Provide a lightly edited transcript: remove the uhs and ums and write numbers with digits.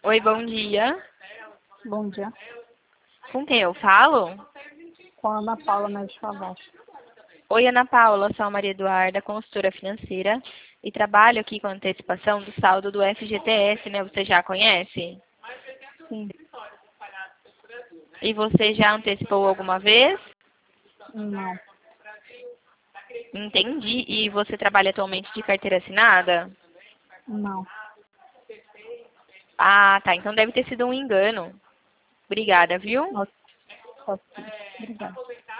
Oi, bom dia. Bom dia. Com quem eu falo? Com a Ana Paula Neves Favas. Oi, Ana Paula, sou a Maria Eduarda, consultora financeira, e trabalho aqui com antecipação do saldo do FGTS, né? Você já conhece? Sim. E você já antecipou alguma vez? Não. Entendi. E você trabalha atualmente de carteira assinada? Não. Ah, tá. Então deve ter sido um engano. Obrigada, viu? Ok. Ok. Obrigada.